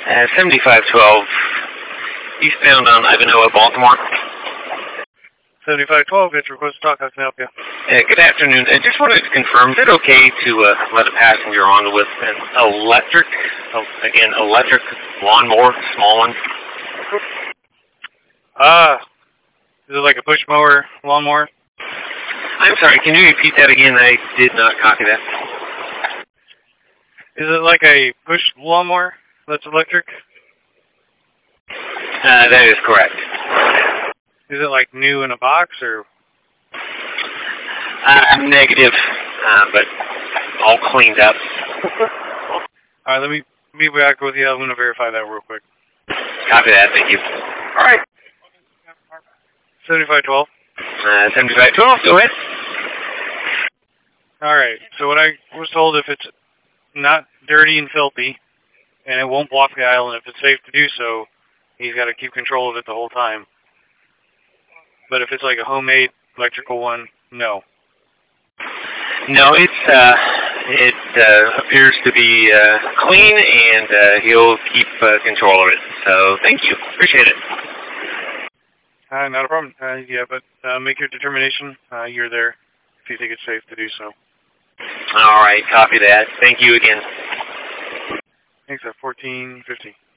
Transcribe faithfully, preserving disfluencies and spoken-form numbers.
Uh, seventy-five twelve, eastbound on Ivanhoe, Baltimore. seventy-five twelve, get your request to talk. How can I help you? Uh, good afternoon. I just wanted to confirm, is it okay to uh, let a passenger on with an electric, oh, again, electric lawnmower, small one? Ah, uh, is it like a push mower, lawnmower? I'm sorry, can you repeat that again? I did not copy that. Is it like a push lawnmower that's electric? Uh, that is correct. Is it like new in a box or? Uh, negative, uh, but all cleaned up. All right, let me be back with you. I'm going to verify that real quick. Copy that, thank you. All right. seventy-five twelve. Uh, seventy-five twelve, go ahead. All right, so what I was told, if it's not dirty and filthy, and it won't block the aisle, and if it's safe to do so, he's got to keep control of it the whole time. But if it's like a homemade electrical one, no. No, it's, uh, it uh, appears to be uh, clean, and uh, he'll keep uh, control of it. So, thank you. Appreciate it. Uh, not a problem. Uh, yeah, but uh, make your determination. Uh, you're there if you think it's safe to do so. All right, copy that. Thanks. Thank you again. Thanks, at fourteen fifty.